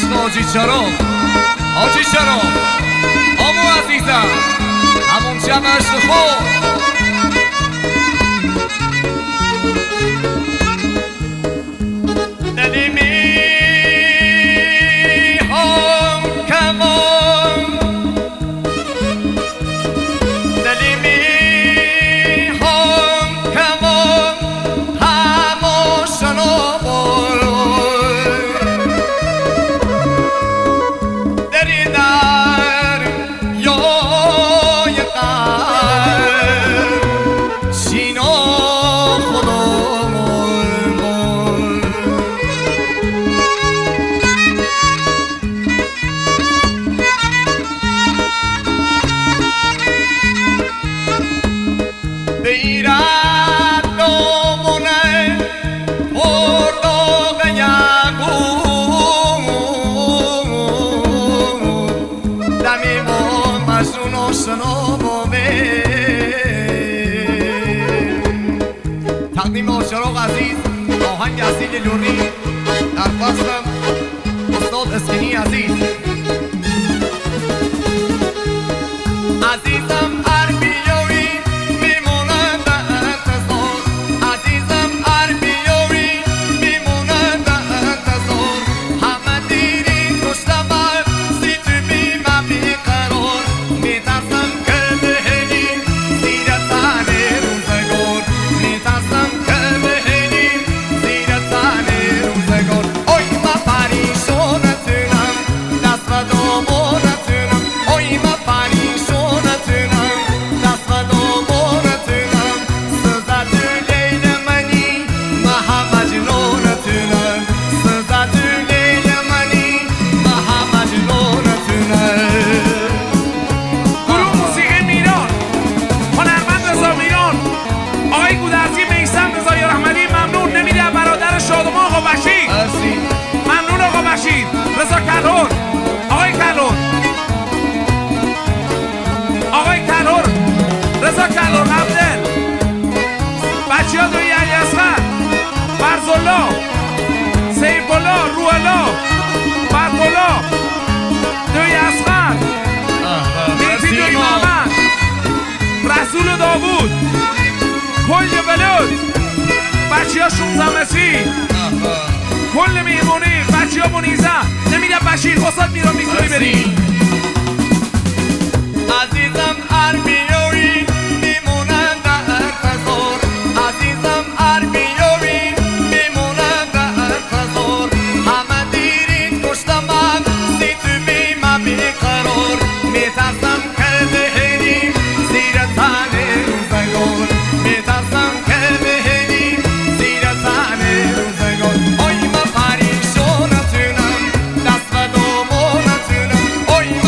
عشق آجی چرام آجی چرام آمو عزیزم همون جمع عشق خود تقدیم آشراق عزیز آهنگ اصیل لوری در فصلم استاد اسکنی عزیز عزیزم هر بیایی میمونم در انتظار عزیزم هر بیایی میمونم در انتظار همه دیری کشتم سی تو بیمه بیقرار میترسم که بهنی زیر تن روزگار میترسم که بهنی زیر تن روزگار اوی ما پریشانتونم دست و دامانتونم اوی ما پریشانتونم دست و دامانتونم سزد لیل منی مها مجنونتونم سزد لیل منی مها مجنونتونم گروه موسیقی میران هنرمند رضا میران آقای گودرزی میثم رضایی رحمتی ممنون نمیده برادر شادمان آقا بشیر ممنون آقا بشیر رضا کلهر آقای کلهر آقای کلهر رضا کلهر عبدل بچه ها دوی علی اصغر فرزالله سیفالله روحالله برقالله دوی اصغر میتی دوی محمد رسول و داوود کل بلود بچه ها 16 مسیح کل میمونی بچه ها منیزه نمیده بشیر استاد میران میتونی بریم عزیزم هر بیایی میمونم در انتظار عزیزم هر بیایی میمونم در انتظار همه دیرین کشتم من سی تو بیمه بیقرار میترسم که بهنی زیر تن روزگار میترسم که بهنی زیر تن روزگار اوی ما پریشانتونم دست و دامانتونم اوی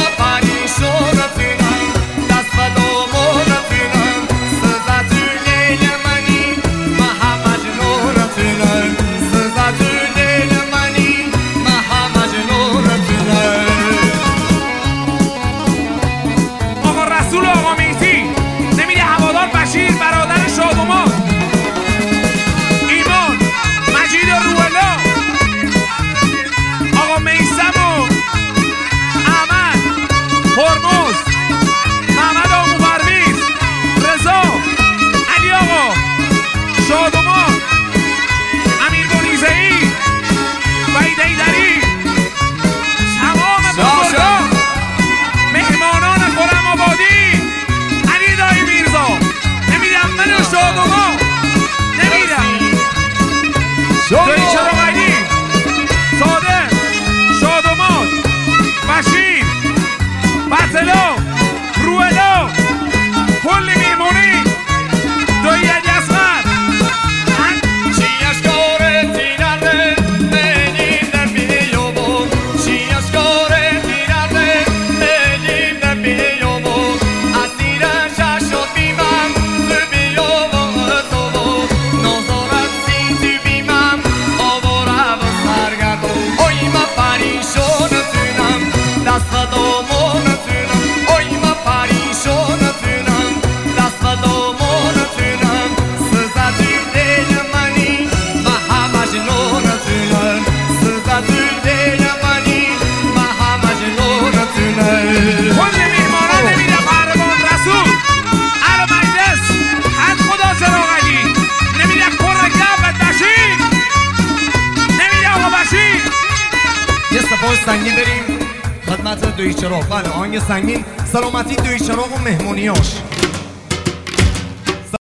سنگین بریم خدمت دوی چراغ. بله آهنگ سنگین سلامتی دوی چراغ و مهمونیاش.